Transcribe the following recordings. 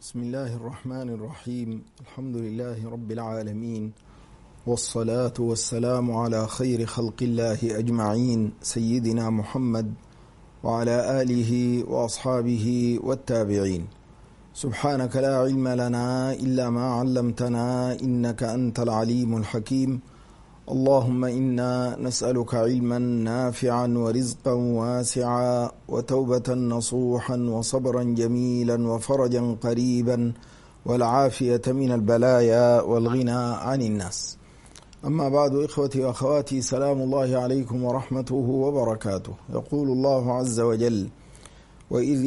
بسم الله الرحمن الرحيم. الحمد لله رب العالمين، والصلاة والسلام على خير خلق الله أجمعين، سيدنا محمد وعلى آله وأصحابه والتابعين. سبحانك لا علم لنا إلا ما علمتنا إنك أنت العليم الحكيم. اللهم إنا نسألك علما نافعا ورزقا واسعا وتوبة نصوحا وصبرا جميلا وفرجا قريبا والعافية من البلايا والغنى عن الناس. أما بعد، إخوتي وأخواتي، سلام الله عليكم ورحمته وبركاته. يقول الله عز وجل: وإذ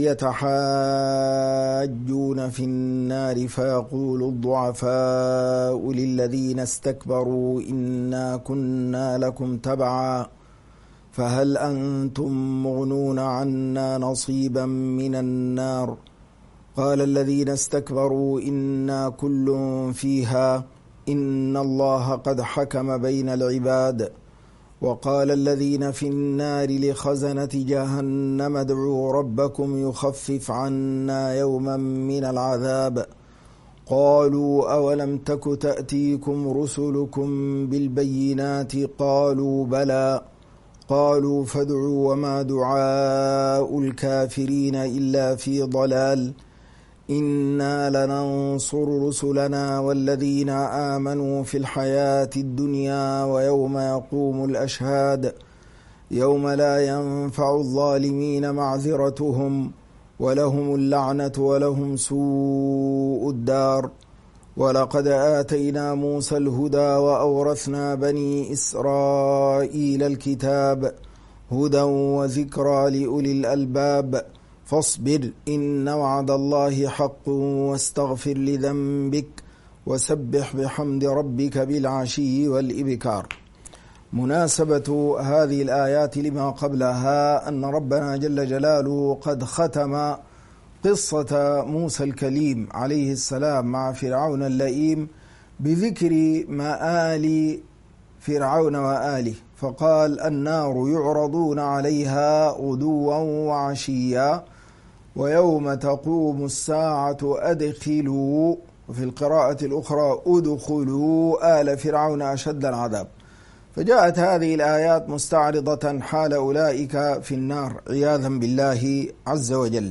يتحاجون في النار فيقول الضعفاء للذين استكبروا إنا كنا لكم تبعا فهل أنتم مغنون عنا نصيبا من النار قال الذين استكبروا إنا كل فيها إن الله قد حكم بين العباد وقال الذين في النار لخزنة جهنم ادعوا ربكم يخفف عنا يوما من العذاب قالوا أولم تك تأتيكم رسلكم بالبينات قالوا بلى قالوا فادعوا وما دعاء الكافرين إلا في ضلال إنا لننصر رسلنا والذين آمنوا في الحياة الدنيا ويوم يقوم الأشهاد يوم لا ينفع الظالمين معذرتهم ولهم اللعنة ولهم سوء الدار. ولقد آتينا موسى الهدى وأورثنا بني إسرائيل الكتاب هدى وذكرى لأولي الألباب فاصبر إن وعد الله حق واستغفر لذنبك وسبح بحمد ربك بالعشي والإبكار. مناسبة هذه الآيات لما قبلها أن ربنا جل جلاله قد ختم قصة موسى الكليم عليه السلام مع فرعون اللئيم بذكر مآل فرعون وآله، فقال: النار يعرضون عليها غدوا وعشيا ويوم تقوم الساعة أدخلوا، وفي القراءة الأخرى أدخلوا آل فرعون أشد العذاب. فجاءت هذه الآيات مستعرضة حال أولئك في النار عياذا بالله عز وجل.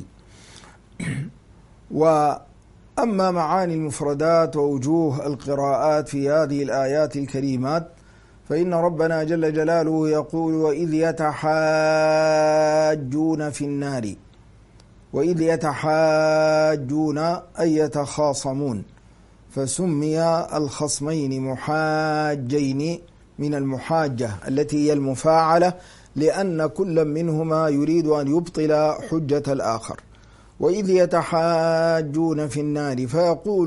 وأما معاني المفردات ووجوه القراءات في هذه الآيات الكريمات فإن ربنا جل جلاله يقول: وإذ يتحاجون في النار. وإذ يتحاجون أي يتخاصمون، فسمي الخصمين محاجين من المحاجة التي هي المفاعلة، لأن كل منهما يريد أن يبطل حجة الآخر. وإذ يتحاجون في النار فيقول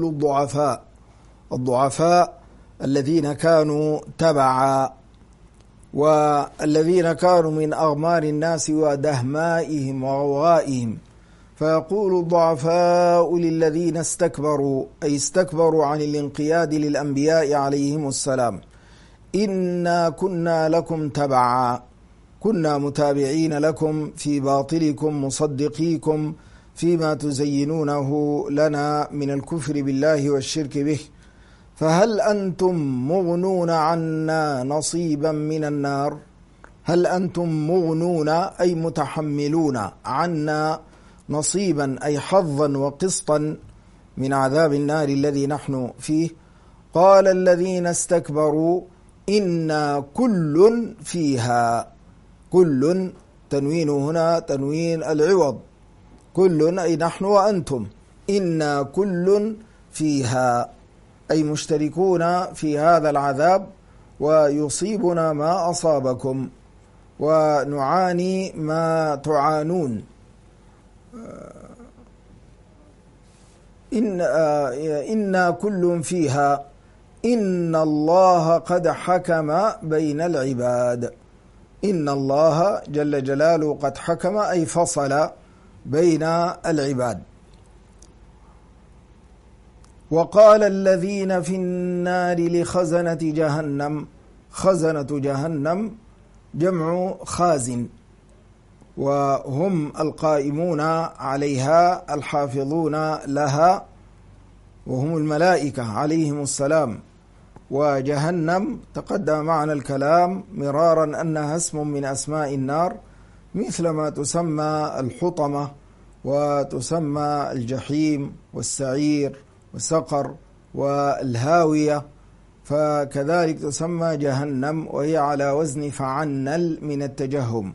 الضعفاء الذين كانوا تبعا والذين كانوا من أغمار الناس ودهمائهم وغوائهم، فيقول الضعفاء للذين استكبروا أي استكبروا عن الانقياد للأنبياء عليهم السلام: إنا كنا لكم تبعا، كنا متابعين لكم في باطلكم مصدقيكم فيما تزينونه لنا من الكفر بالله والشرك به، فهل أنتم مغنون عنا نصيبا من النار. هل أنتم مغنون أي متحملون عنا نصيبا أي حظا وقسطا من عذاب النار الذي نحن فيه. قال الذين استكبروا إنا كل فيها، كل تنوين هنا تنوين العوض، كل أي نحن وأنتم، إنا كل فيها أي مشتركون في هذا العذاب ويصيبنا ما أصابكم ونعاني ما تعانون. إنا كل فيها إن الله قد حكم بين العباد. إن الله جل جلاله قد حكم أي فصل بين العباد. وقال الذين في النار لخزنة جهنم، خزنة جهنم جمع خازن، وهم القائمون عليها الحافظون لها وهم الملائكة عليهم السلام. وجهنم تقدم معنا الكلام مرارا أنها اسم من أسماء النار، مثل ما تسمى الحطمة وتسمى الجحيم والسعير والسقر والهاوية، فكذلك تسمى جهنم، وهي على وزن فعنل من التجهم.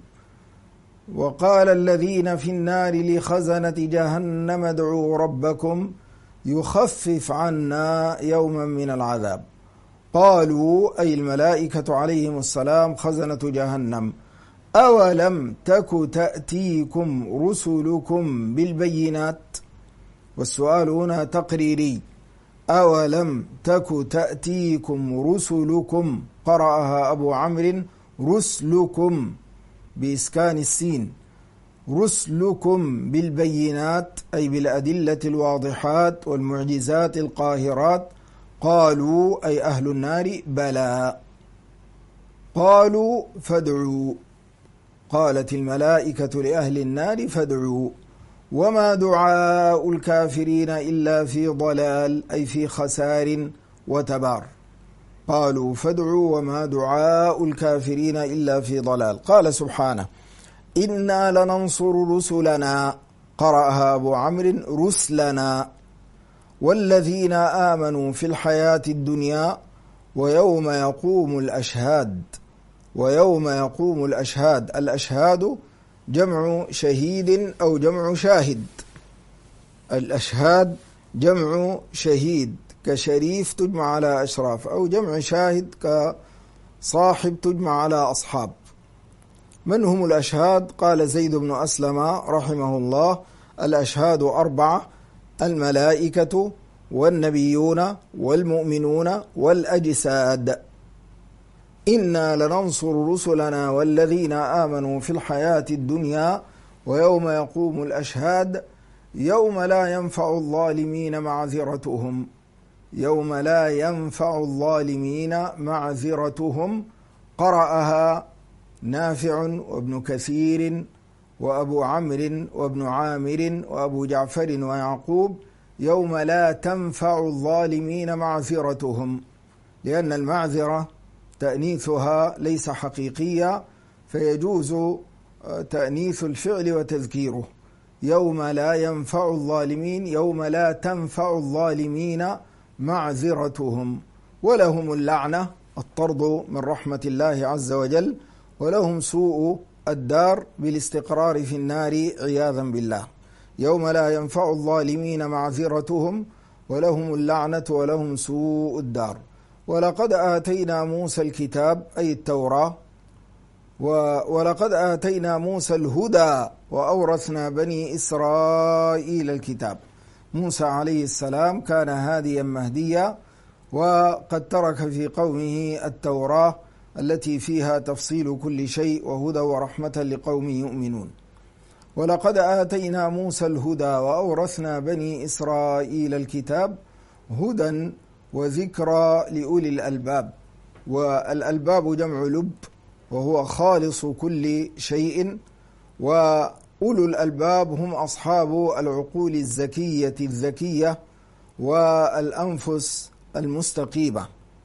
وقال الذين في النار لخزنة جهنم ادعوا ربكم يخفف عنا يوما من العذاب. قالوا أي الملائكة عليهم السلام خزنة جهنم: أولم تك تأتيكم رسلكم بالبينات؟ والسؤال هنا تقريري. أولم تك تأتيكم رسلكم، قرأها أبو عمرو رسلكم بإسكان السين، رسلكم بالبينات أي بالأدلة الواضحات والمعجزات القاهرات. قالوا أي أهل النار بلى. قالوا فادعوا، قالت الملائكة لأهل النار فادعوا. وما دعاء الكافرين إلا في ضلال أي في خسار وتبار. قالوا فادعوا وما دعاء الكافرين إلا في ضلال. قال سبحانه: إنا لننصر رسلنا، قرأها أبو عمرو رسلنا، والذين آمنوا في الحياة الدنيا ويوم يقوم الأشهاد. ويوم يقوم الأشهاد، الأشهاد جمع شهيد أو جمع شاهد. الأشهاد جمع شهيد كشريف تجمع على أشراف، أو جمع شاهد كصاحب تجمع على أصحاب. من هم الأشهاد؟ قال زيد بن أسلم رحمه الله: الأشهاد 4: الملائكة والنبيون والمؤمنون والأجساد. إنا لننصر رسلنا والذين آمنوا في الحياة الدنيا ويوم يقوم الأشهاد يوم لا ينفع الظالمين معذرتهم. يوم لا ينفع الظالمين معذرتهم، قرأها نافع وابن كثير وأبو عمرو وابن عامر وأبو جعفر ويعقوب: يوم لا تنفع الظالمين معذرتهم، لأن المعذرة تأنيثها ليس حقيقيا، فيجوز تأنيث الفعل وتذكيره. يوم لا ينفع الظالمين، يوم لا تنفع الظالمين معذرتهم. ولهم اللعنة، الطرد من رحمة الله عز وجل، ولهم سوء الدار بالاستقرار في النار عياذا بالله. يوم لا ينفع الظالمين معذرتهم ولهم اللعنة ولهم سوء الدار. ولقد آتينا موسى الكتاب أي التوراة، ولقد آتينا موسى الهدى وأورثنا بني إسرائيل الكتاب. موسى عليه السلام كان هاديا مهديا، وقد ترك في قومه التوراة التي فيها تفصيل كل شيء وهدى ورحمة لقوم يؤمنون. ولقد آتينا موسى الهدى وأورثنا بني إسرائيل الكتاب، هدى وذكرى لأولي الألباب. والألباب جمع لب، وهو خالص كل شيء. وأولو الألباب هم أصحاب العقول الزكية الذكية والأنفس المستقيمة.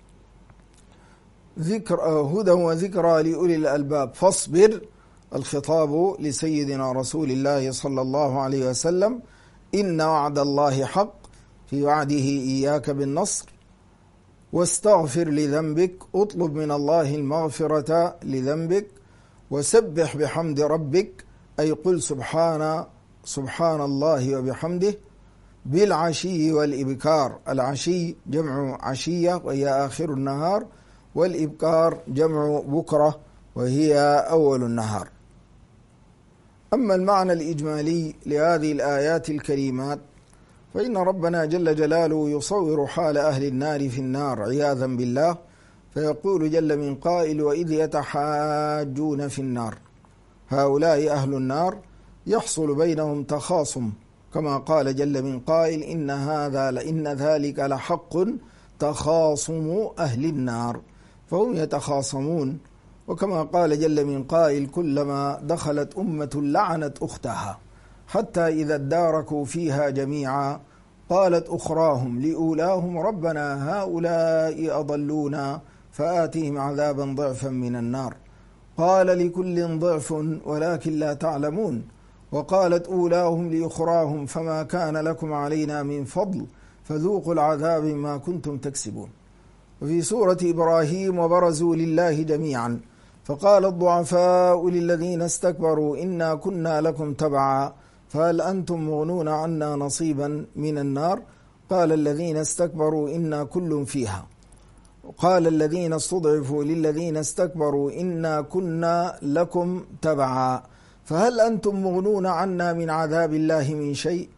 هدى وذكرى لأولي الألباب. فاصبر، الخطاب لسيدنا رسول الله صلى الله عليه وسلم: إن وعد الله حق، في وعده إياك بالنصر. واستغفر لذنبك، اطلب من الله المغفرة لذنبك. وسبح بحمد ربك، أي قل سبحان الله وبحمده بالعشي والإبكار. العشي جمع عشية وهي آخر النهار، والإبكار جمع بكرة وهي أول النهار. أما المعنى الإجمالي لهذه الآيات الكريمات، فإن ربنا جل جلاله يصور حال أهل النار في النار عياذا بالله، فيقول جل من قائل: وإذ يتحاجون في النار. هؤلاء أهل النار يحصل بينهم تخاصم، كما قال جل من قائل: إن ذلك لحق تخاصم أهل النار، فهم يتخاصمون. وكما قال جل من قائل: كلما دخلت أمة لعنت أختها حتى إذا اداركوا فيها جميعا قالت أخراهم لأولاهم ربنا هؤلاء أضلونا فآتهم عذابا ضعفا من النار قال لكل ضعف ولكن لا تعلمون وقالت أولاهم لأخراهم فما كان لكم علينا من فضل فذوقوا العذاب ما كنتم تكسبون. وفي سورة إبراهيم وبرزوا لله جميعا فقال الضعفاء للذين استكبروا إنا كنا لكم تبعا فهل أنتم مغنون عنا نصيبا من النار قال الذين استكبروا إنا كل فيها قال الذين استضعفوا للذين استكبروا إنا كنا لكم تبعا فهل أنتم مغنون عنا من عذاب الله من شيء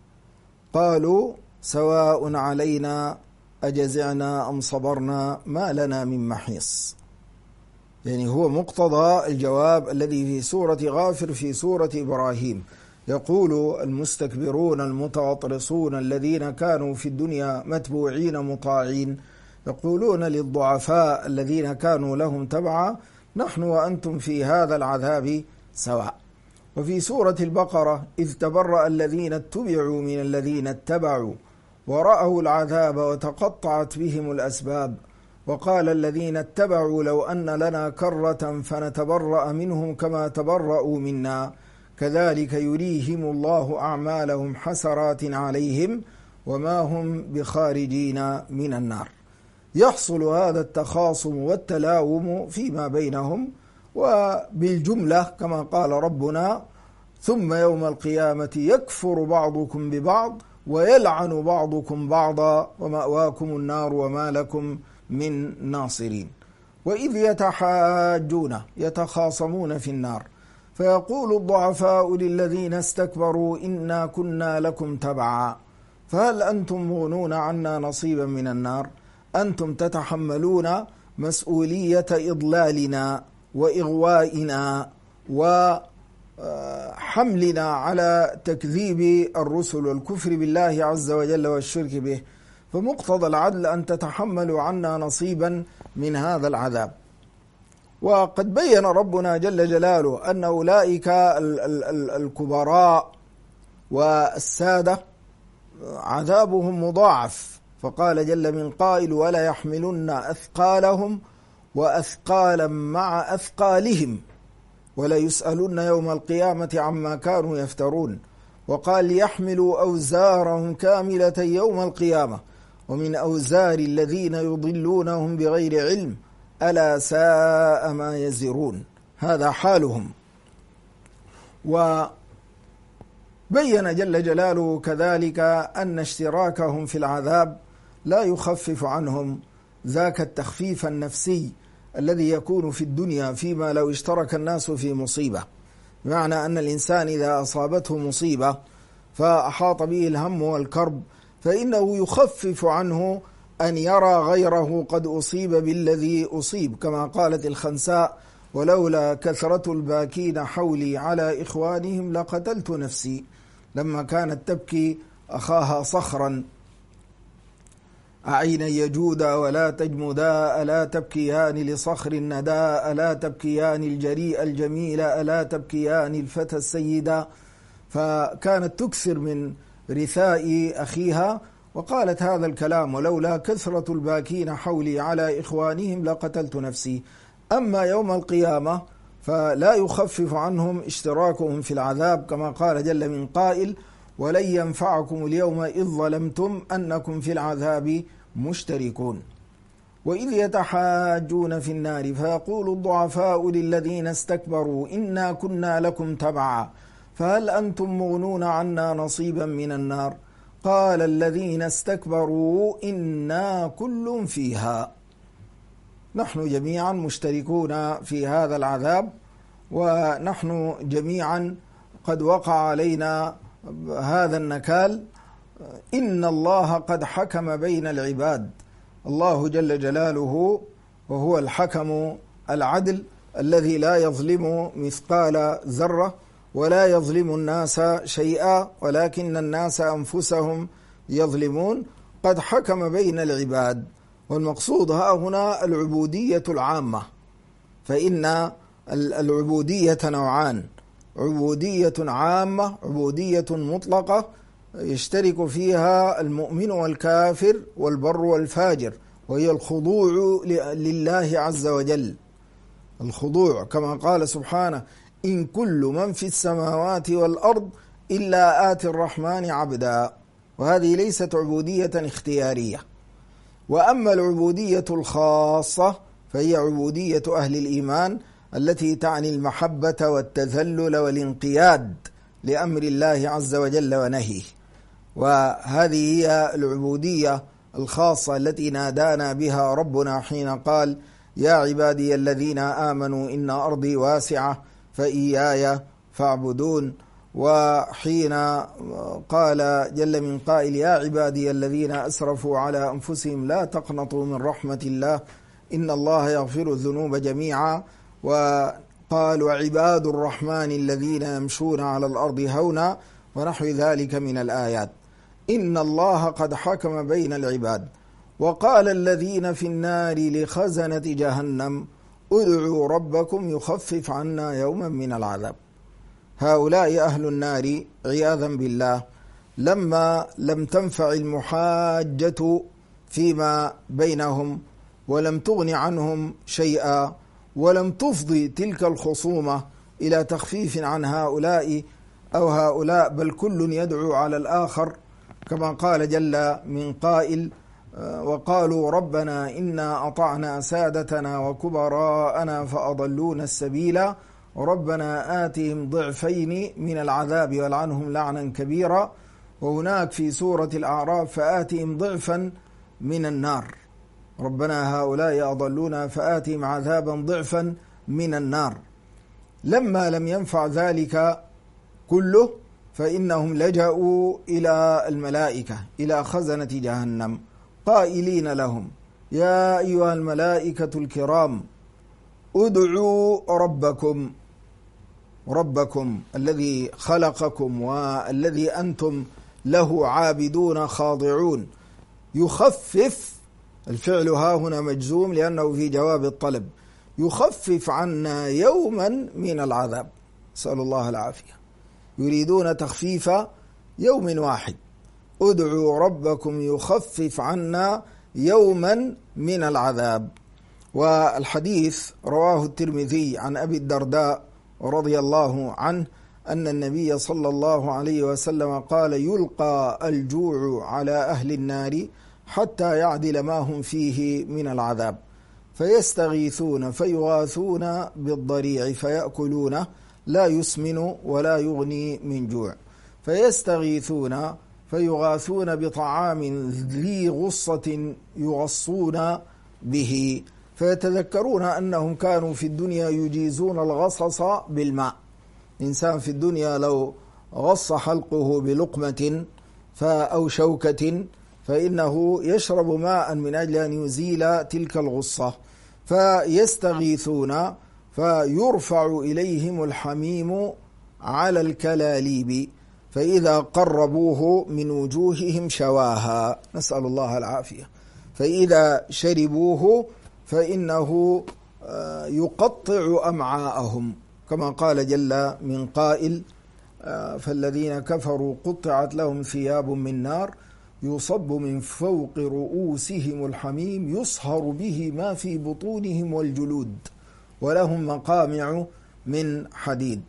قالوا سواء علينا أجزعنا أم صبرنا ما لنا من محيص. يعني هو مقتضى الجواب الذي في سورة غافر في سورة إبراهيم. يقول المستكبرون المتغطرسون الذين كانوا في الدنيا متبوعين مطاعين يقولون للضعفاء الذين كانوا لهم تبعا نحن وأنتم في هذا العذاب سواء. وفي سورة البقرة إذ تبرأ الذين اتبعوا من الذين اتبعوا ورأوا العذاب وتقطعت بهم الأسباب وقال الذين اتبعوا لو أن لنا كرة فنتبرأ منهم كما تبرأوا منا كذلك يريهم الله أعمالهم حسرات عليهم وما هم بخارجين من النار. يحصل هذا التخاصم والتلاوم فيما بينهم وبالجملة كما قال ربنا ثم يوم القيامة يكفر بعضكم ببعض ويلعن بعضكم بعضا ومأواكم النار وما لكم من ناصرين. وإذ يتحاجون يتخاصمون في النار فيقول الضعفاء للذين استكبروا إنا كنا لكم تبعا فهل أنتم مغنون عنا نصيبا من النار أنتم تتحملون مسؤولية إضلالنا وإغوائنا وحملنا على تكذيب الرسل والكفر بالله عز وجل والشرك به فمقتضى العدل أن تتحملوا عنا نصيبا من هذا العذاب. وقد بين ربنا جل جلاله أن أولئك الكبراء والسادة عذابهم مضاعف فقال جل من قائل ولا يحملن أثقالهم وأثقالا مع أثقالهم ولا يسألون يوم القيامة عما كانوا يفترون وقال ليحملوا أوزارهم كاملة يوم القيامة ومن أوزار الذين يضلونهم بغير علم ألا ساء ما يزرون. هذا حالهم. وبين جل جلاله كذلك أن اشتراكهم في العذاب لا يخفف عنهم ذاك التخفيف النفسي الذي يكون في الدنيا فيما لو اشترك الناس في مصيبة، بمعنى أن الإنسان إذا أصابته مصيبة فأحاط به الهم والكرب فإنه يخفف عنه أن يرى غيره قد أصيب بالذي أصيب، كما قالت الخنساء ولولا كثرة الباكين حولي على إخوانهم لقتلت نفسي، لما كانت تبكي أخاها صخرا أعين يجودا ولا تجمدا ألا تبكيان لصخر النداء ألا تبكيان الجريء الجميل ألا تبكيان الفتى السيدا، فكانت تكثر من رثاء أخيها وقالت هذا الكلام ولولا كثرة الباكين حولي على إخوانهم لقتلت نفسي. أما يوم القيامة فلا يخفف عنهم اشتراكهم في العذاب كما قال جل من قائل ولن ينفعكم اليوم إذ ظلمتم أنكم في العذاب مشتركون. وإذ يتحاجون في النار فيقول الضعفاء للذين استكبروا إنا كنا لكم تبعا فهل أنتم مغنون عنا نصيبا من النار قال الذين استكبروا إنا كل فيها. نحن جميعا مشتركون في هذا العذاب ونحن جميعا قد وقع علينا هذا النكال. إن الله قد حكم بين العباد، الله جل جلاله وهو الحكم العدل الذي لا يظلم مثقال ذرة ولا يظلم الناس شيئا ولكن الناس أنفسهم يظلمون. قد حكم بين العباد، والمقصود ها هنا العبودية العامة، فإن العبودية نوعان، عبودية عامة عبودية مطلقة يشترك فيها المؤمن والكافر والبر والفاجر، وهي الخضوع لله عز وجل. الخضوع كما قال سبحانه: إن كل من في السماوات والأرض إلا آتي الرحمن عبدا. وهذه ليست عبودية اختيارية. وأما العبودية الخاصة فهي عبودية أهل الإيمان التي تعني المحبة والتذلل والانقياد لأمر الله عز وجل ونهيه. وهذه هي العبودية الخاصة التي نادانا بها ربنا حين قال: يا عبادي الذين آمنوا إن أرضي واسعة فإياي فاعبدون. وحين قال جل من قائل: يا عبادي الذين أسرفوا على أنفسهم لا تقنطوا من رحمة الله إن الله يغفر الذنوب جميعا. وقال: وعباد الرحمن الذين يمشون على الأرض هونا، ونحو ذلك من الآيات. إن الله قد حكم بين العباد. وقال الذين في النار لخزنة جهنم ادعوا ربكم يخفف عنا يوما من العذاب. هؤلاء أهل النار عياذا بالله لما لم تنفع المحاجة فيما بينهم ولم تغن عنهم شيئا، ولم تفضي تلك الخصومة إلى تخفيف عن هؤلاء أو هؤلاء، بل كل يدعو على الآخر، كما قال جل من قائل: وقالوا ربنا إنا أطعنا سادتنا وكبراءنا فأضلونا السبيل ربنا آتهم ضعفين من العذاب والعنهم لعنا كبيرا. وهناك في سورة الأعراف: فآتهم ضعفا من النار. ربنا هؤلاء أضلونا فآتهم عذابا ضعفا من النار. لما لم ينفع ذلك كله فإنهم لجأوا إلى الملائكة، إلى خزنة جهنم، قائلين لهم: يا أيها الملائكة الكرام ادعوا ربكم الذي خلقكم والذي أنتم له عابدون خاضعون، يخفف، الفعل ها هنا مجزوم لأنه في جواب الطلب، يخفف عنا يوما من العذاب. نسأل الله العافية. يريدون تخفيف يوم واحد. ادعوا ربكم يخفف عنا يوما من العذاب. والحديث رواه الترمذي عن أبي الدرداء رضي الله عنه أن النبي صلى الله عليه وسلم قال: يلقى الجوع على أهل النار حتى يعدل ما هم فيه من العذاب، فيستغيثون فيغاثون بالضريع فيأكلونه لا يسمن ولا يغني من جوع، فيستغيثون فيغاثون بطعام ذي غصة يغصون به، فيتذكرون أنهم كانوا في الدنيا يجيزون الغصص بالماء. إنسان في الدنيا لو غص حلقه بلقمة أو شوكة فإنه يشرب ماء من أجل أن يزيل تلك الغصة. فيستغيثون فيرفع إليهم الحميم على الكلاليب، فإذا قربوه من وجوههم شواها، نسأل الله العافية، فإذا شربوه فإنه يقطع أمعاءهم، كما قال جل من قائل: فالذين كفروا قطعت لهم ثياب من نار يصب من فوق رؤوسهم الحميم يصهر به ما في بطونهم والجلود ولهم مقامع من حديد.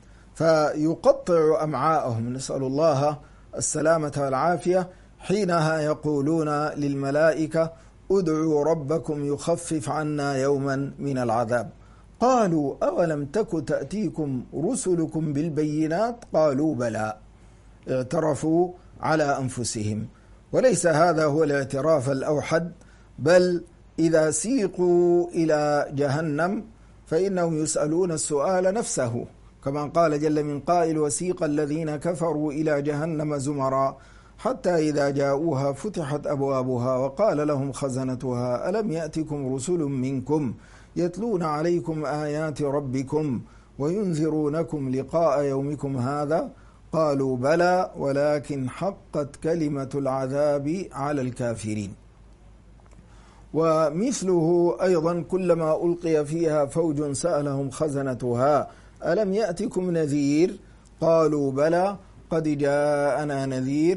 فيقطع أمعاءهم، نسأل الله السلامة والعافية. حينها يقولون للملائكة: ادعوا ربكم يخفف عنا يوما من العذاب. قالوا: أولم تك تأتيكم رسلكم بالبينات؟ قالوا: بلى. اعترفوا على أنفسهم. وليس هذا هو الاعتراف الأوحد، بل إذا سيقوا إلى جهنم فإنهم يسألون السؤال نفسه، كما قال جل من قائل: وسيق الذين كفروا إلى جهنم زمرا حتى إذا جاءوها فتحت أبوابها وقال لهم خزنتها ألم يأتكم رسل منكم يتلون عليكم آيات ربكم وينذرونكم لقاء يومكم هذا؟ قالوا: بلى ولكن حقت كلمة العذاب على الكافرين. ومثله أيضا: كلما ألقي فيها فوج سألهم خزنتها ألم يأتكم نذير؟ قالوا: بلى قد جاءنا نذير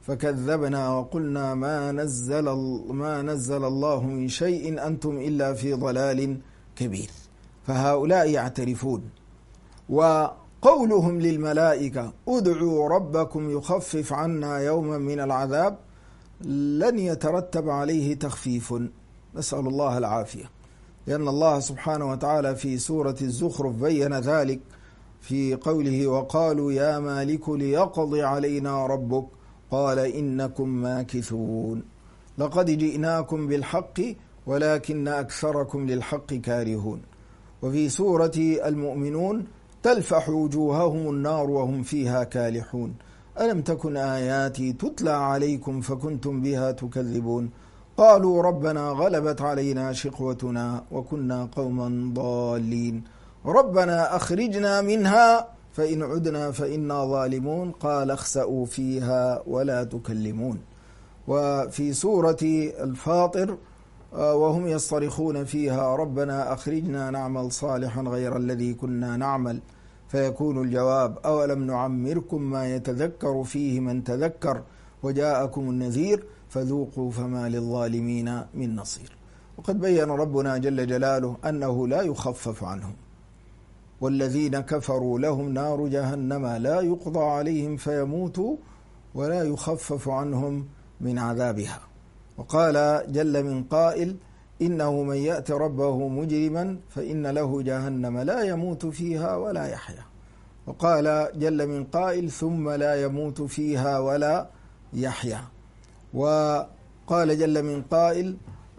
فكذبنا وقلنا ما نزل الله من شيء أنتم إلا في ضلال كبير. فهؤلاء يعترفون. وقولهم للملائكة ادعوا ربكم يخفف عنا يوما من العذاب لن يترتب عليه تخفيف، نسأل الله العافية، لأن الله سبحانه وتعالى في سورة الزخرف بين ذلك في قوله وقالوا يا مالك ليقضي علينا ربك قال إنكم ماكثون لقد جئناكم بالحق ولكن أكثركم للحق كارهون. وفي سورة المؤمنون تلفح وجوههم النار وهم فيها كالحون ألم تكن آياتي تتلى عليكم فكنتم بها تكذبون قالوا ربنا غلبت علينا شقوتنا وكنا قوما ضالين ربنا أخرجنا منها فإن عدنا فإنا ظالمون قال اخسأوا فيها ولا تكلمون. وفي سورة الفاطر وهم يصطرخون فيها ربنا أخرجنا نعمل صالحا غير الذي كنا نعمل فيكون الجواب أولم نعمركم ما يتذكر فيه من تذكر وجاءكم النذير فذوقوا فما للظالمين من نصير. وقد بين ربنا جل جلاله أنه لا يخفف عنهم والذين كفروا لهم نار جهنم لا يقضى عليهم فيموتوا ولا يخفف عنهم من عذابها. وقال جل من قائل إنه من يأت ربه مجرما فإن له جهنم لا يموت فيها ولا يحيا. وقال جل من قائل ثم لا يموت فيها ولا يحيا. وقال جل من قائل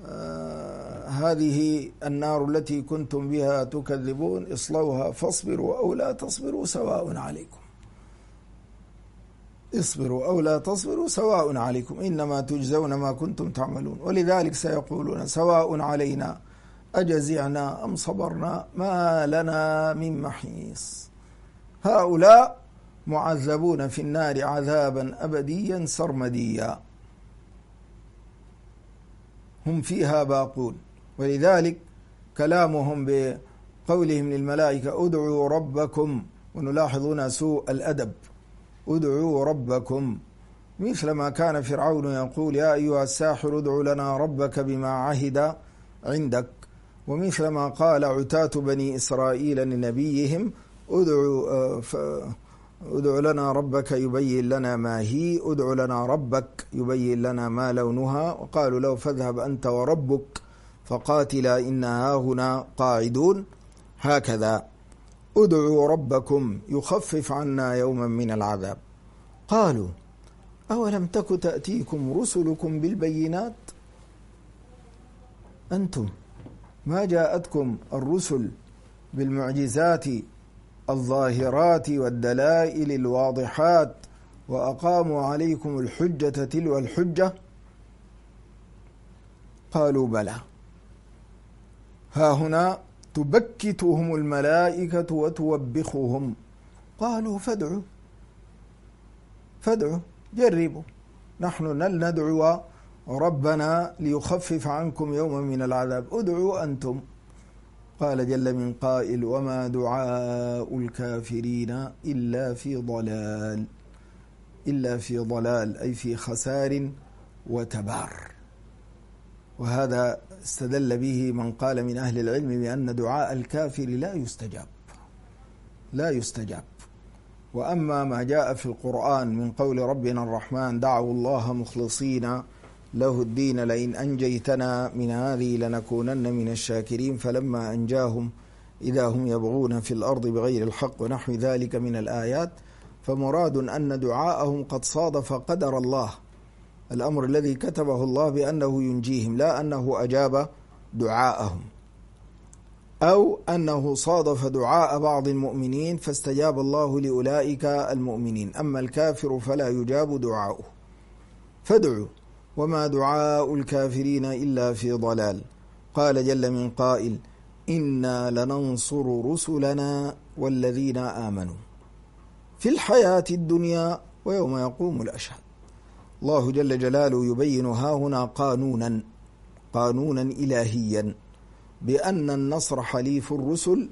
هذه النار التي كنتم بها تكذبون اصلوها فاصبروا أو لا تصبروا سواء عليكم اصبروا أو لا تصبروا سواء عليكم إنما تجزون ما كنتم تعملون. ولذلك سيقولون سواء علينا أجزعنا أم صبرنا ما لنا من محيص. هؤلاء معذبون في النار عذابا أبديا سرمديا هم فيها باقون. ولذلك كلامهم بقولهم للملائكة ادعوا ربكم، ونلاحظ هنا سوء الأدب، ادعوا ربكم، مثل ما كان فرعون يقول يا أيها الساحر ادع لنا ربك بما عهد عندك، ومثل ما قال عتاة بني إسرائيل لنبيهم ادع لنا ربك يبين لنا ما هي، ادع لنا ربك يبين لنا ما لونها، وقالوا لو فاذهب أنت وربك فقاتلا إنا هاهنا قاعدون. هكذا ادعوا ربكم يخفف عنا يوما من العذاب. قالوا أولم تك تأتيكم رسلكم بالبينات، أنتم ما جاءتكم الرسل بالمعجزات الظاهرات والدلائل الواضحات وأقاموا عليكم الحجة تلو الحجة؟ قالوا بلى. ها هنا تبكتهم الملائكة وتوبخهم. قالوا فادعوا جربوا، نحن لن ندعو ربنا ليخفف عنكم يوما من العذاب، ادعوا أنتم. قال جل من قائل وما دعاء الكافرين إلا في ضلال أي في خسار وتبار. وهذا استدل به من قال من أهل العلم بأن دعاء الكافر لا يستجاب. وأما ما جاء في القرآن من قول ربنا الرحمن دعوا الله مخلصين له الدين لئن أنجيتنا من هذه لنكونن من الشاكرين فلما أنجاهم إذا هم يبغون في الأرض بغير الحق ونحو ذلك من الآيات، فمراد أن دعاءهم قد صادف قدر الله، الأمر الذي كتبه الله بأنه ينجيهم، لا أنه أجاب دعاءهم، أو أنه صادف دعاء بعض المؤمنين فاستجاب الله لأولئك المؤمنين، أما الكافر فلا يجاب دعاؤه. فادعوا وما دعاء الكافرين إلا في ضلال. قال جل من قائل إنا لننصر رسلنا والذين آمنوا في الحياة الدنيا ويوم يقوم الأشهاد. الله جل جلاله يبين هاهنا قانونا إلهيا بأن النصر حليف الرسل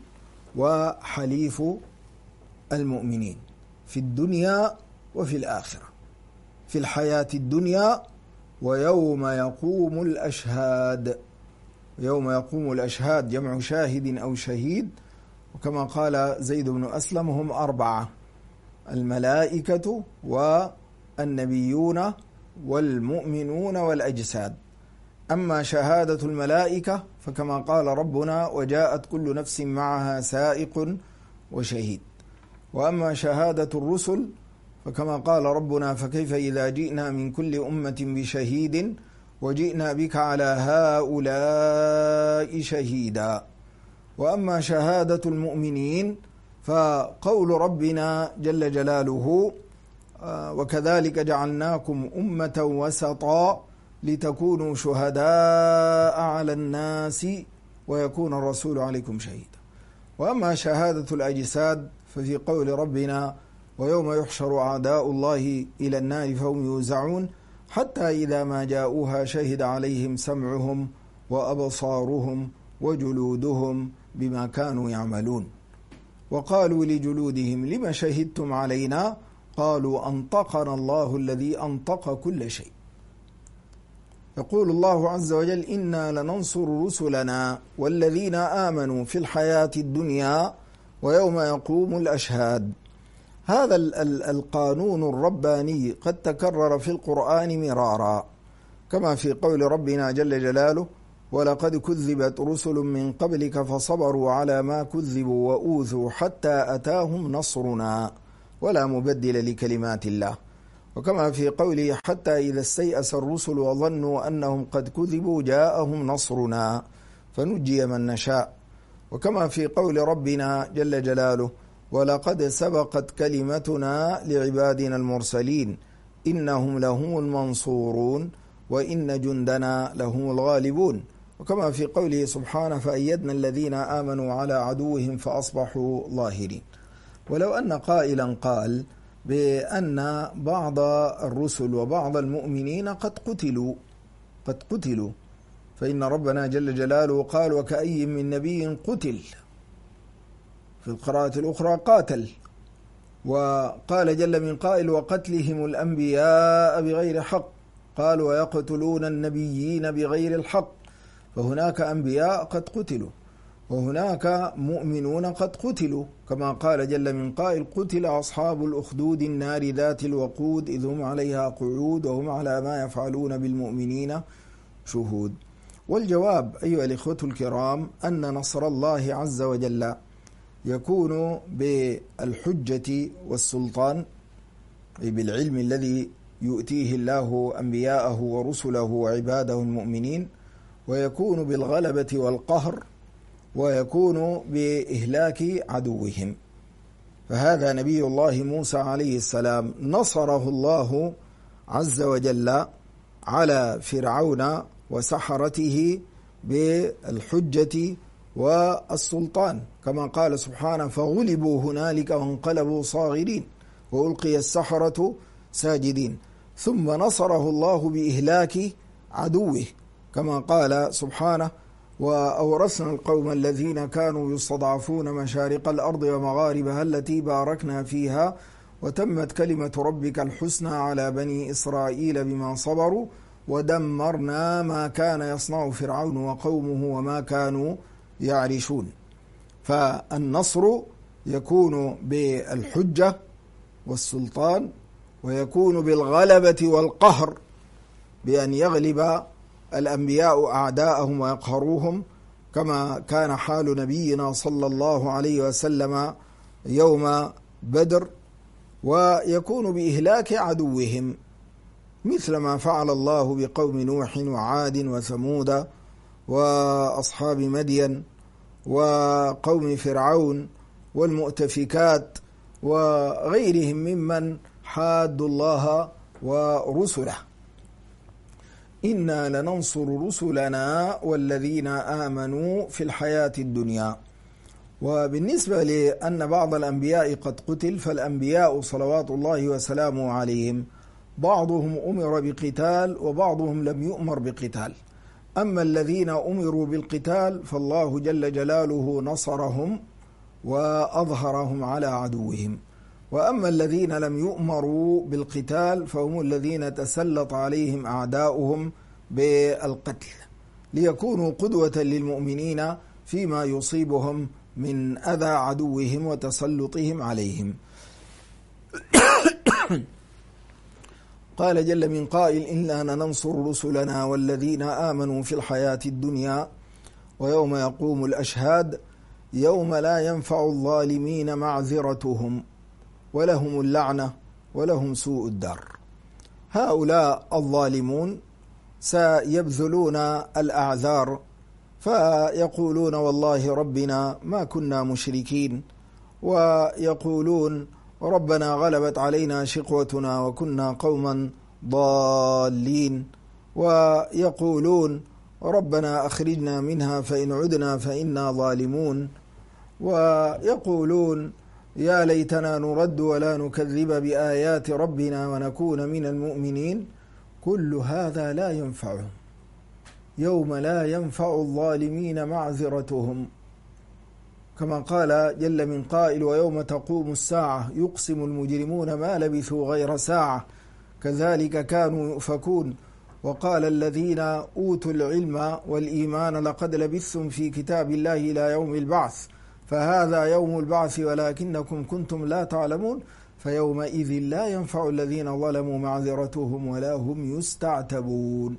وحليف المؤمنين في الدنيا وفي الآخرة. في الحياة الدنيا ويوم يقوم الأشهاد. يوم يقوم الأشهاد جمع شاهد أو شهيد، وكما قال زيد بن أسلم هم 4: الملائكة والنبيون والمؤمنون والأجساد. أما شهادة الملائكة فكما قال ربنا: وجاءت كل نفس معها سائق وشهيد. وأما شهادة الرسل فكما قال ربنا: فكيف إذا جئنا من كل أمة بشهيد وجئنا بك على هؤلاء شهيدا. وأما شهادة المؤمنين فقول ربنا جل جلاله: وكذلك جعلناكم أمة وسطا لتكونوا شهداء على الناس ويكون الرسول عليكم شهيدا. وأما شهادة الأجساد ففي قول ربنا: ويوم يحشر أعداء الله إلى النار فهم يوزعون حتى إذا ما جاءوها شهد عليهم سمعهم وأبصارهم وجلودهم بما كانوا يعملون. وقالوا لجلودهم: لما شهدتم علينا؟ قالوا أنطقنا الله الذي أنطق كل شيء. يقول الله عز وجل: إنا لننصر رسلنا والذين آمنوا في الحياة الدنيا ويوم يقوم الأشهاد. هذا القانون الرباني قد تكرر في القرآن مرارا، كما في قول ربنا جل جلاله: ولقد كذبت رسل من قبلك فصبروا على ما كذبوا وأوذوا حتى أتاهم نصرنا ولا مبدل لكلمات الله. وكما في قوله: حتى إذا استيأس الرسل وظنوا أنهم قد كذبوا جاءهم نصرنا فنجي من نشاء. وكما في قول ربنا جل جلاله: ولقد سبقت كلمتنا لعبادنا المرسلين إنهم لهم المنصورون وإن جندنا لهم الغالبون. وكما في قوله سبحانه: فأيدنا الذين آمنوا على عدوهم فأصبحوا ظاهرين. ولو أن قائلا قال بأن بعض الرسل وبعض المؤمنين قد قتلوا فإن ربنا جل جلاله قال: وكأي من نبي قتل، في القراءة الأخرى قاتل. وقال جل من قائل: وقتلهم الأنبياء بغير حق، قال: ويقتلون النبيين بغير الحق. فهناك أنبياء قد قتلوا وهناك مؤمنون قد قتلوا، كما قال جل من قائل: قتل أصحاب الأخدود النار ذات الوقود إذ هم عليها قعود وهم على ما يفعلون بالمؤمنين شهود. والجواب أيها الإخوة الكرام أن نصر الله عز وجل يكون بالحجة والسلطان، أي بالعلم الذي يؤتيه الله أنبياءه ورسله وعباده المؤمنين، ويكون بالغلبة والقهر، ويكون بإهلاك عدوهم. فهذا نبي الله موسى عليه السلام نصره الله عز وجل على فرعون وسحرته بالحجة والسلطان، كما قال سبحانه: فغلبوا هنالك وانقلبوا صاغرين وألقي السحرة ساجدين. ثم نصره الله بإهلاك عدوه، كما قال سبحانه: وأورثنا القوم الذين كانوا يستضعفون مشارق الأرض ومغاربها التي باركنا فيها وتمت كلمة ربك الحسنى على بني إسرائيل بما صبروا ودمرنا ما كان يصنع فرعون وقومه وما كانوا يعرشون. فالنصر يكون بالحجة والسلطان، ويكون بالغلبة والقهر، بأن يغلب الأنبياء أعداءهم ويقهروهم، كما كان حال نبينا صلى الله عليه وسلم يوم بدر. ويكون بإهلاك عدوهم مثل ما فعل الله بقوم نوح وعاد وثمود وأصحاب مدين وقوم فرعون والمؤتفكات وغيرهم ممن حادوا الله ورسله. إنا لننصر رسلنا والذين آمنوا في الحياة الدنيا. وبالنسبة لأن بعض الأنبياء قد قتل، فالأنبياء صلوات الله وسلامه عليهم بعضهم أمر بقتال وبعضهم لم يؤمر بقتال. أما الذين أمروا بالقتال فالله جل جلاله نصرهم وأظهرهم على عدوهم. وأما الذين لم يؤمروا بالقتال فهم الذين تسلط عليهم أعداؤهم بالقتل ليكونوا قدوة للمؤمنين فيما يصيبهم من أذى عدوهم وتسلطهم عليهم. قال جل من قائل إنا لننصر رسلنا والذين آمنوا في الحياة الدنيا ويوم يقوم الأشهاد يوم لا ينفع الظالمين معذرتهم ولهم اللعنة ولهم سوء الدار. هؤلاء الظالمون سيبذلون الأعذار فيقولون والله ربنا ما كنا مشركين، ويقولون ربنا غلبت علينا شقوتنا وكنا قوما ضالين، ويقولون ربنا أخرجنا منها فإن عدنا فإنا ظالمون، ويقولون يا ليتنا نرد ولا نكذب بآيات ربنا ونكون من المؤمنين. كل هذا لا ينفعهم يوم لا ينفع الظالمين معذرتهم، كما قال جل من قائل ويوم تقوم الساعة يقسم المجرمون ما لبثوا غير ساعة كذلك كانوا يؤفكون. وقال الذين أوتوا العلم والإيمان لقد لبثتم في كتاب الله إلى يوم البعث فهذا يوم البعث ولكنكم كنتم لا تعلمون فيومئذ لا ينفع الذين ظلموا معذرتهم ولا هم يستعتبون.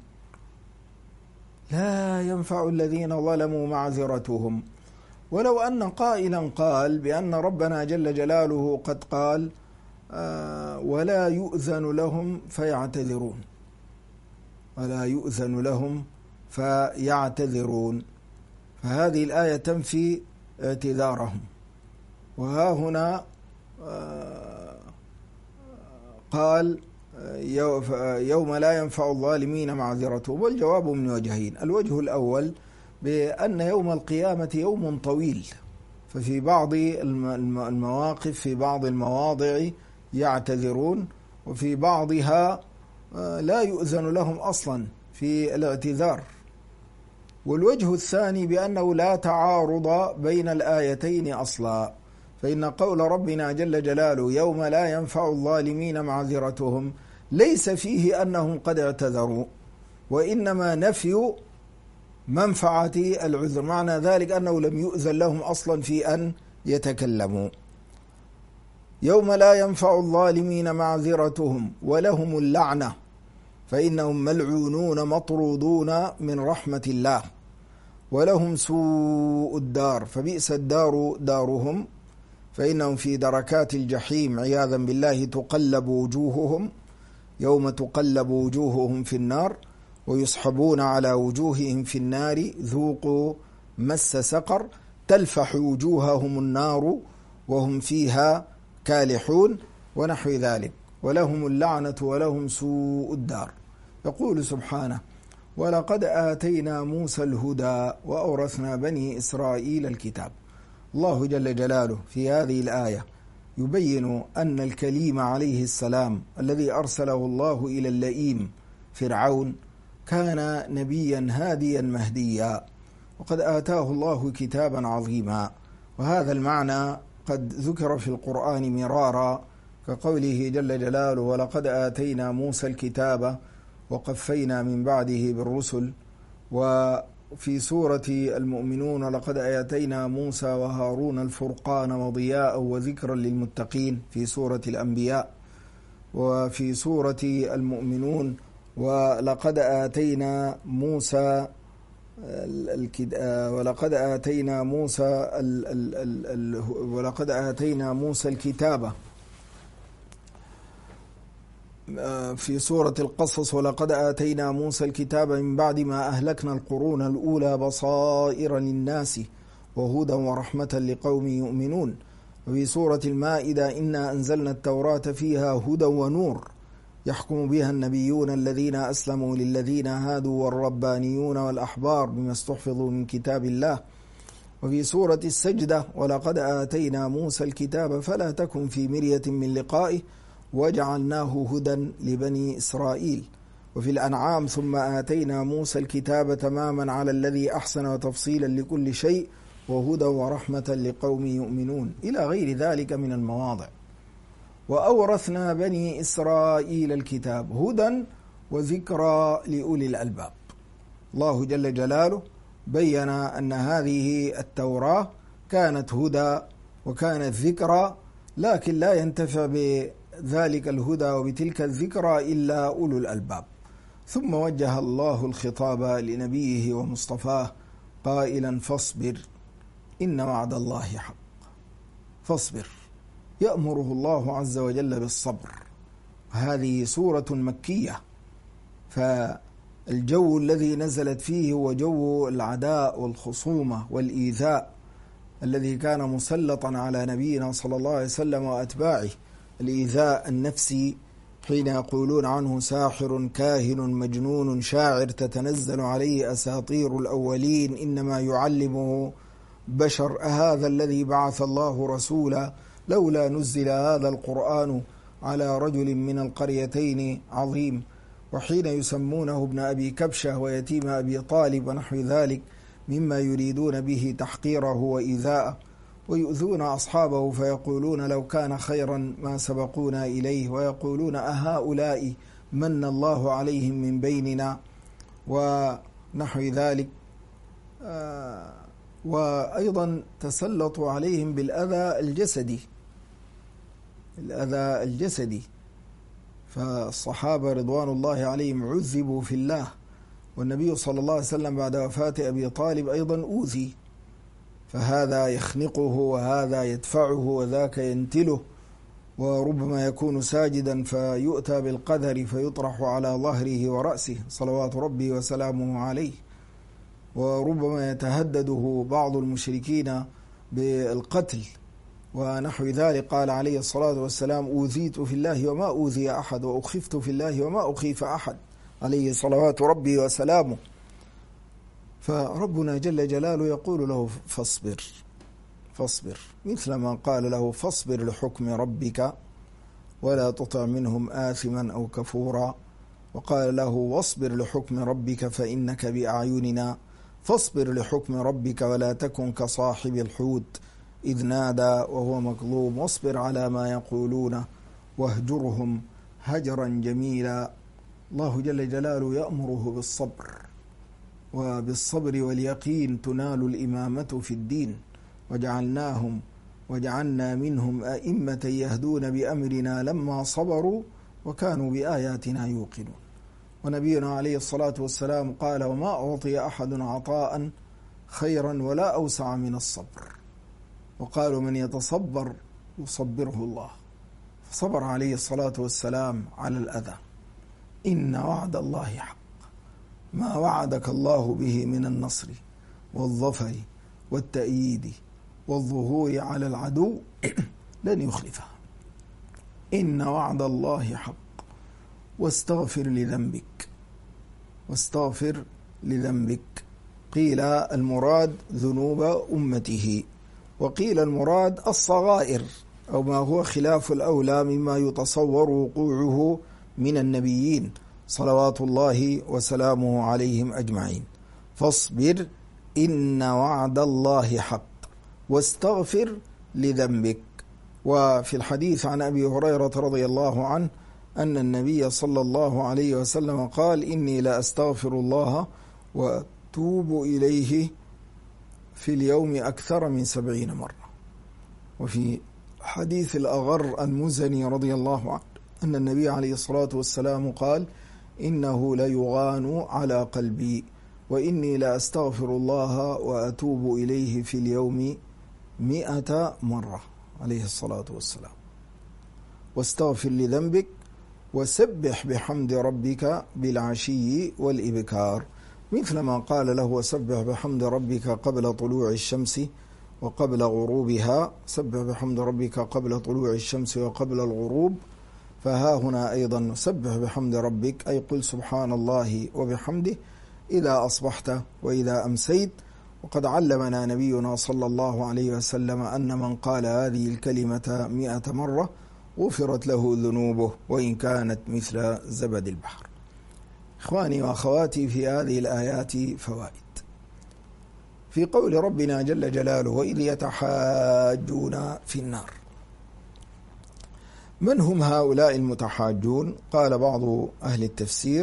لا ينفع الذين ظلموا معذرتهم. ولو أن قائلا قال بأن ربنا جل جلاله قد قال ولا يؤذن لهم فيعتذرون، ولا يؤذن لهم فيعتذرون، فهذه الآية تنفي اعتذارهم. وها هنا قال يوم لا ينفع الظالمين معذرتهم، والجواب من وجهين. الوجه الأول بأن يوم القيامة يوم طويل، ففي بعض المواقف في بعض المواضع يعتذرون وفي بعضها لا يؤذن لهم أصلا في الاعتذار. والوجه الثاني بأنه لا تعارض بين الآيتين أصلا، فإن قول ربنا جل جلاله يوم لا ينفع الظالمين معذرتهم ليس فيه أنهم قد اعتذروا، وإنما نفي منفعة العذر، معنى ذلك أنه لم يؤذن لهم أصلا في أن يتكلموا. يوم لا ينفع الظالمين معذرتهم ولهم اللعنة فإنهم ملعونون مطرودون من رحمة الله ولهم سوء الدار فبئس الدار دارهم فإنهم في دركات الجحيم عياذا بالله تقلب وجوههم يوم تقلب وجوههم في النار ويسحبون على وجوههم في النار ذوقوا مس سقر تلفح وجوههم النار وهم فيها كالحون ونحو ذلك، ولهم اللعنة ولهم سوء الدار. يقول سبحانه ولقد آتينا موسى الهدى وأورثنا بني إسرائيل الكتاب. الله جل جلاله في هذه الآية يبين أن الكليم عليه السلام الذي أرسله الله إلى اللئيم فرعون كان نبيا هاديا مهديا، وقد آتاه الله كتابا عظيما، وهذا المعنى قد ذكر في القرآن مرارا كقوله جل جلاله ولقد آتينا موسى الكتاب وقفينا من بعده بالرسل، وفي سورة المؤمنون لقد آتينا موسى وهارون الفرقان وضياء وذكرا للمتقين في سورة الأنبياء، وفي سورة المؤمنون ولقد آتينا موسى ولقد آتينا موسى الكتاب في سورة القصص ولقد آتينا موسى الكتاب من بعد ما أهلكنا القرون الأولى بصائر للناس وهدى ورحمة لقوم يؤمنون. وفي سورة المائدة إنا أنزلنا التوراة فيها هدى ونور يحكم بها النبيون الذين أسلموا للذين هادوا والربانيون والأحبار بما استحفظوا من كتاب الله. وفي سورة السجدة ولقد آتينا موسى الكتاب فلا تكن في مرية من لقائه وجعلناه هدى لبني إسرائيل. وفي الأنعام ثم آتينا موسى الكتاب تماما على الذي أحسن وتفصيلا لكل شيء وهدى ورحمة لقوم يؤمنون إلى غير ذلك من المواضع. وأورثنا بني إسرائيل الكتاب هدى وذكرى لأولي الألباب. الله جل جلاله بين أن هذه التوراة كانت هدى وكانت ذكرى، لكن لا ينتفع بذلك الهدى وبتلك الذكرى إلا أولو الألباب. ثم وجه الله الخطاب لنبيه ومصطفاه قائلا: فاصبر إن وعد الله حق. فاصبر، يأمره الله عز وجل بالصبر. هذه سورة مكية، فالجو الذي نزلت فيه هو جو العداء والخصومة والإيذاء الذي كان مسلطا على نبينا صلى الله عليه وسلم وأتباعه. الإيذاء النفسي حين يقولون عنه ساحر كاهن مجنون شاعر تتنزل عليه أساطير الأولين إنما يعلمه بشر، أهذا الذي بعث الله رسولا، لولا نزل هذا القرآن على رجل من القريتين عظيم. وحين يسمونه ابن أبي كبشة ويتيم أبي طالب ونحو ذلك مما يريدون به تحقيره وإيذاءه، ويؤذون أصحابه فيقولون لو كان خيرا ما سبقونا إليه، ويقولون أهؤلاء من الله عليهم من بيننا ونحو ذلك. وأيضا تسلطوا عليهم بالأذى الجسدي. فالصحابة رضوان الله عليهم عذبوا في الله، والنبي صلى الله عليه وسلم بعد وفاة أبي طالب أيضا أوذي، فهذا يخنقه وهذا يدفعه وذاك ينتله، وربما يكون ساجدا فيؤتى بالقدر فيطرح على ظهره ورأسه صلوات ربي وسلامه عليه، وربما يتهدده بعض المشركين بالقتل ونحو ذلك. قال عليه الصلاة والسلام: أوذيت في الله وما أوذي أحد، وأخفت في الله وما أخيف أحد، عليه صلوات ربي وسلامه. فربنا جل جلاله يقول له: فاصبر، مثل ما قال له: فاصبر لحكم ربك ولا تطع منهم آثما أو كفورا، وقال له: واصبر لحكم ربك فإنك بأعيننا، فاصبر لحكم ربك ولا تكن كصاحب الحوت إذ نادى وهو مكظوم، واصبر على ما يقولون واهجرهم هجرا جميلا. الله جل جلاله يأمره بالصبر، وبالصبر واليقين تنال الإمامة في الدين. وجعلنا منهم أئمة يهدون بأمرنا لما صبروا وكانوا بآياتنا يوقنون. ونبينا عليه الصلاة والسلام قال: وما أعطي أحد عطاء خيرا ولا أوسع من الصبر. وقالوا: من يتصبر يصبره الله. فصبر عليه الصلاة والسلام على الأذى. إن وعد الله حق، ما وعدك الله به من النصر والظفر والتأييد والظهور على العدو لن يخلفه. إن وعد الله حق، واستغفر لذنبك. قيل المراد ذنوب أمته، وقيل المراد الصغائر أو ما هو خلاف الأولى مما يتصور وقوعه من النبيين صلوات الله وسلامه عليهم أجمعين. فاصبر إن وعد الله حق، واستغفر لذنبك. وفي الحديث عن أبي هريرة رضي الله عنه أن النبي صلى الله عليه وسلم قال: إني لا أستغفر الله وأتوب إليه في اليوم أكثر من 70 مرة. وفي حديث الأغر المزني رضي الله عنه أن النبي عليه الصلاة والسلام قال: إنه ليغان على قلبي، وإني لا أستغفر الله وأتوب إليه في اليوم 100 مرة، عليه الصلاة والسلام. واستغفر لذنبك وسبح بحمد ربك بالعشي والإبكار، مثل ما قال له: وسبح بحمد ربك قبل طلوع الشمس وقبل غروبها. سبح بحمد ربك قبل طلوع الشمس وقبل الغروب. فها هنا أيضا نسبح بحمد ربك، أي قل سبحان الله وبحمده إذا أصبحت وإذا أمسيت. وقد علمنا نبينا صلى الله عليه وسلم أن من قال هذه الكلمة 100 مرة غفرت له ذنوبه وإن كانت مثل زبد البحر. إخواني وأخواتي، في هذه الآيات فوائد. في قول ربنا جل جلاله: وإذ يتحاجون في النار، من هم هؤلاء المتحاجون؟ قال بعض أهل التفسير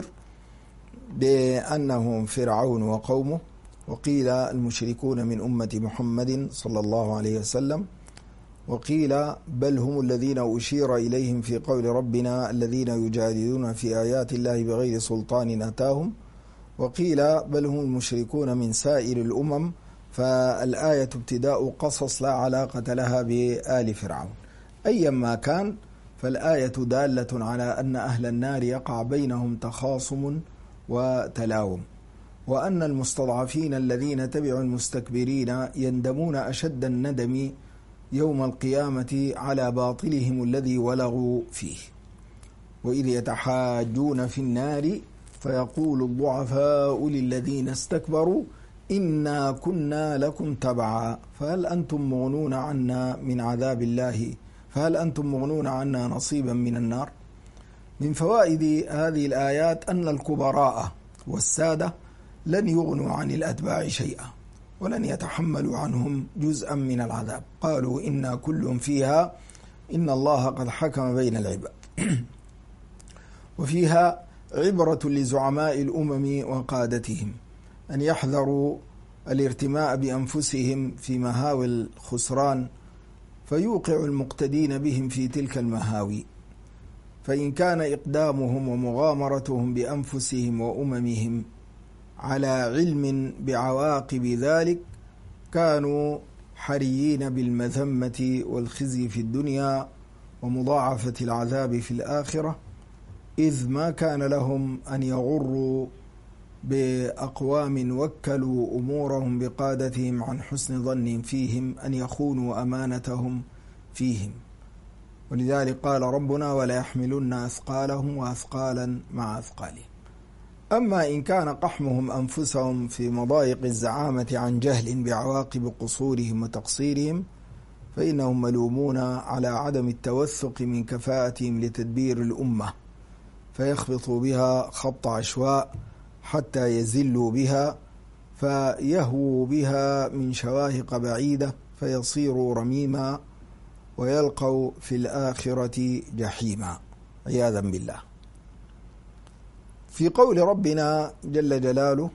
بأنهم فرعون وقومه، وقيل المشركون من أمة محمد صلى الله عليه وسلم، وقيل بل هم الذين أشير إليهم في قول ربنا الذين يجادلون في آيات الله بغير سلطان أتاهم، وقيل بل هم المشركون من سائر الأمم، فالآية ابتداء قصص لا علاقة لها بآل فرعون. أيما كان فالآية دالة على أن أهل النار يقع بينهم تخاصم وتلاوم، وأن المستضعفين الذين تبعوا المستكبرين يندمون أشد الندم يوم القيامة على باطلهم الذي ولغوا فيه. وإذ يتحاجون في النار فيقول الضعفاء للذين استكبروا إنا كنا لكم تبعا فهل أنتم مغنون عنا من عذاب الله فهل أنتم مغنون عنا نصيبا من النار. من فوائد هذه الآيات أن الكبراء والسادة لن يغنوا عن الأتباع شيئا ولن يتحملوا عنهم جزءا من العذاب. قالوا إنا كل فيها إن الله قد حكم بين العباد. وفيها عبرة لزعماء الأمم وقادتهم أن يحذروا الارتماء بأنفسهم في مهاوي الخسران فيوقع المقتدين بهم في تلك المهاوي، فإن كان إقدامهم ومغامرتهم بأنفسهم وأممهم على علم بعواقب ذلك كانوا حريين بالمذمة والخزي في الدنيا ومضاعفة العذاب في الآخرة، إذ ما كان لهم أن يغروا بأقوام وكلوا أمورهم بقادتهم عن حسن ظن فيهم أن يخونوا أمانتهم فيهم. ولذلك قال ربنا ولا يحملن أثقالهم وأثقالا مع أثقالهم. أما إن كان قحمهم أنفسهم في مضايق الزعامة عن جهل بعواقب قصورهم وتقصيرهم فإنهم ملومون على عدم التوثق من كفاءتهم لتدبير الأمة، فيخبطوا بها خبط عشواء حتى يزلوا بها فيهووا بها من شواهق بعيدة فيصيروا رميما ويلقوا في الآخرة جحيما عياذا بالله. في قول ربنا جل جلاله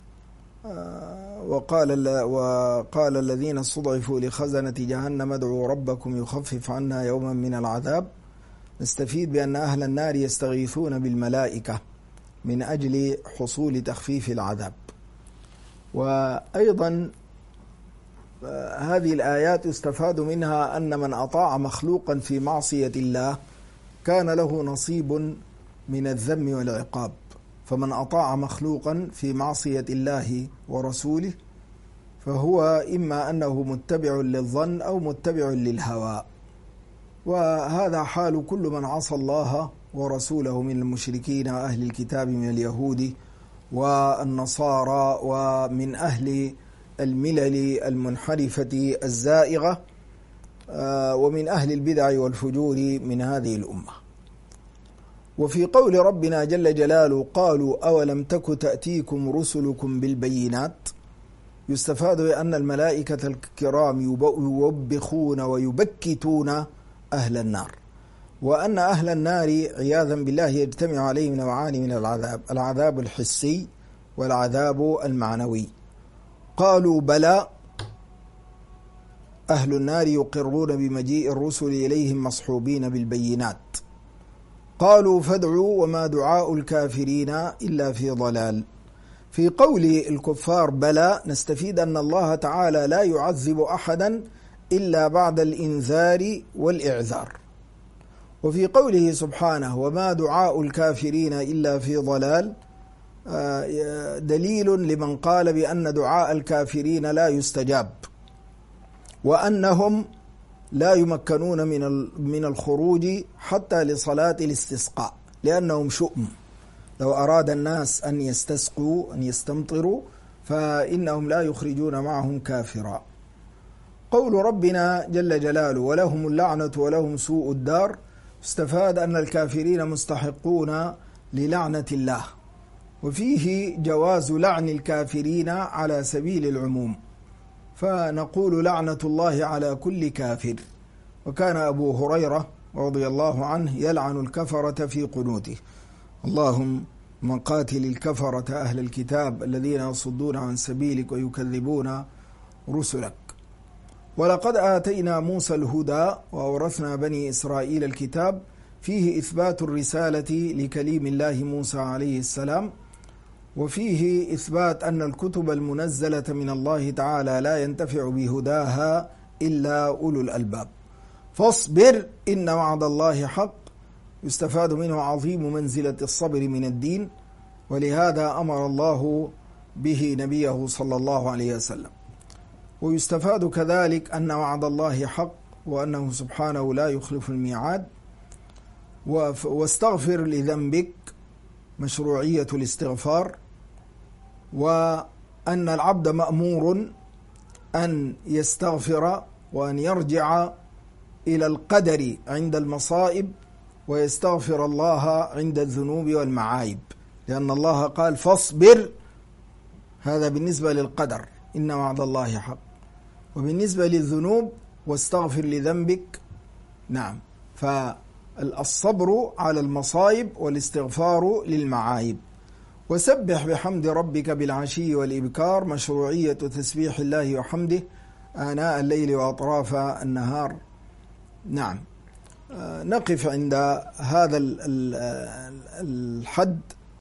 وقال الذين استضعفوا لخزنة جهنم ادعوا ربكم يخفف عنا يوما من العذاب، نستفيد بأن أهل النار يستغيثون بالملائكة من أجل حصول تخفيف العذاب. وأيضا هذه الآيات يستفاد منها أن من أطاع مخلوقا في معصية الله كان له نصيب من الذم والعقاب، فمن أطاع مخلوقا في معصية الله ورسوله فهو إما أنه متبع للظن أو متبع للهوى، وهذا حال كل من عصى الله ورسوله من المشركين أهل الكتاب من اليهود والنصارى ومن أهل الملل المنحرفة الزائغة ومن أهل البدع والفجور من هذه الأمة. وفي قول ربنا جل جلاله قالوا أولم تك تأتيكم رسلكم بالبينات، يستفاد أن الملائكة الكرام يوبخون ويبكتون أهل النار، وأن أهل النار عياذا بالله يجتمع عليهم نوعان من العذاب، العذاب الحسي والعذاب المعنوي. قالوا بلى، أهل النار يقرون بمجيء الرسل إليهم مصحوبين بالبينات. قالوا فادعوا وما دعاء الكافرين إلا في ضلال. في قول الكفار بلى نستفيد أن الله تعالى لا يعذب أحدا إلا بعد الإنذار والإعذار. وفي قوله سبحانه وما دعاء الكافرين إلا في ضلال دليل لمن قال بأن دعاء الكافرين لا يستجاب، وأنهم لا يمكنون من الخروج حتى لصلاة الاستسقاء، لأنهم شؤم. لو أراد الناس أن يستسقوا أن يستمطروا فإنهم لا يخرجون معهم كافرا. قول ربنا جل جلاله ولهم اللعنة ولهم سوء الدار، استفاد أن الكافرين مستحقون للعنة الله، وفيه جواز لعن الكافرين على سبيل العموم، فنقول لعنة الله على كل كافر. وكان أبو هريرة رضي الله عنه يلعن الكفرة في قنوته: اللهم من قاتل الكفرة أهل الكتاب الذين يصدون عن سبيلك ويكذبون رسلك. ولقد آتينا موسى الهدى وأورثنا بني إسرائيل الكتاب فيه إثبات الرسالة لكليم الله موسى عليه السلام، وفيه إثبات أن الكتب المنزلة من الله تعالى لا ينتفع بهداها إلا أولو الألباب. فاصبر إن وعد الله حق، يستفاد منه عظيم منزلة الصبر من الدين، ولهذا أمر الله به نبيه صلى الله عليه وسلم. ويستفاد كذلك أن وعد الله حق، وأنه سبحانه لا يخلف الميعاد. واستغفر لذنبك، مشروعية الاستغفار، وأن العبد مأمور أن يستغفر وأن يرجع إلى القدر عند المصائب ويستغفر الله عند الذنوب والمعايب، لأن الله قال فاصبر، هذا بالنسبة للقدر إن وعد الله حق. وبالنسبة للذنوب واستغفر لذنبك، نعم، فالصبر على المصائب والاستغفار للمعايب. وسبح بحمد ربك بالعشي والإبكار، مشروعية تسبيح الله وحمده آناء الليل وأطراف النهار. نعم، نقف عند هذا الحد